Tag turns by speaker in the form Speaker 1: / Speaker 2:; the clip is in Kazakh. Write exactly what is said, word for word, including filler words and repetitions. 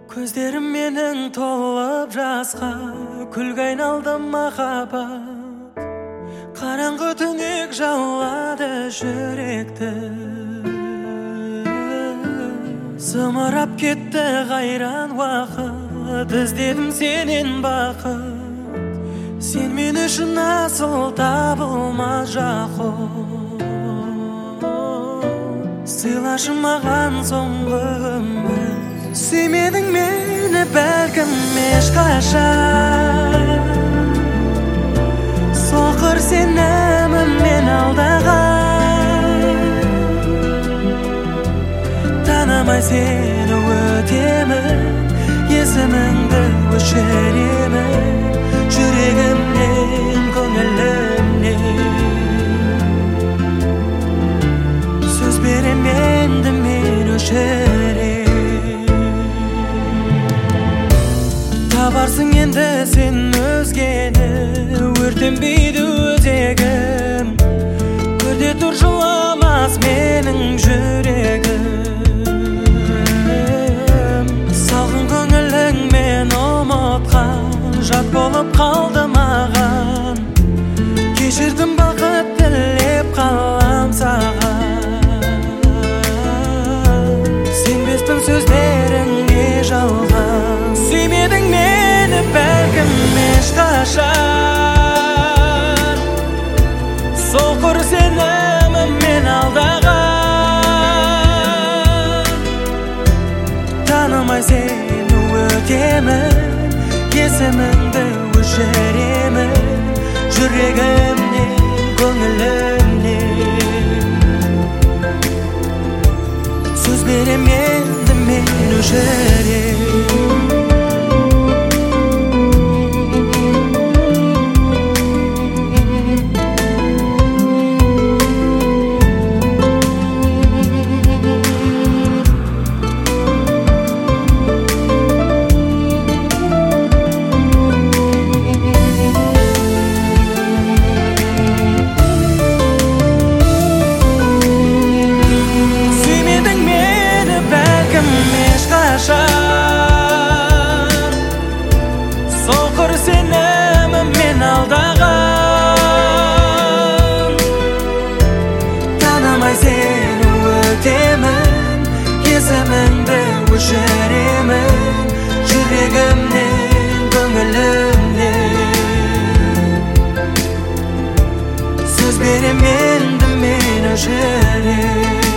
Speaker 1: Көздерім менің толып жасқа, күлге айналды махаббат. Қараңғы түнек жаулады жүректі, зымырап кетті қайран уақыт. Іздедім сенен бақыт, сен мен үшін асыл табылмас жақұт. Сыйлашы маған соңғы үміт, сүймедің мені бәлкім ешқашан. Соқыр сеніміммен алдаған, танымай сені өтемін, есіміңді өшіремін, жүрегімнен, көңілімнен. Сөз берем енді мен өшірем. Табарсың енді сен өзгені, өртенбейді өзегім. Көрде тұр жыламас менің жүрегім. Салғын көңіліңмен ұмытқан, жат болып қалды маған. Кешірдім бақыт тілеп қалам саған. Сенбеспін сөздеріңе жалған, сүймедің мені бәлкім ешқашан. Соқыр сеніміммен алдаған, танымай сені өтемін, есіміңді өшіремін, жүрегімнен, көңілімнен. Сөз берем енді мен өшірем. Соқыр сеніміммен алдаған, танымай сені өтемін, есіміңді өшіремін, жүрегімнен, көңілімнен. Сөз берем енді мен өшірем.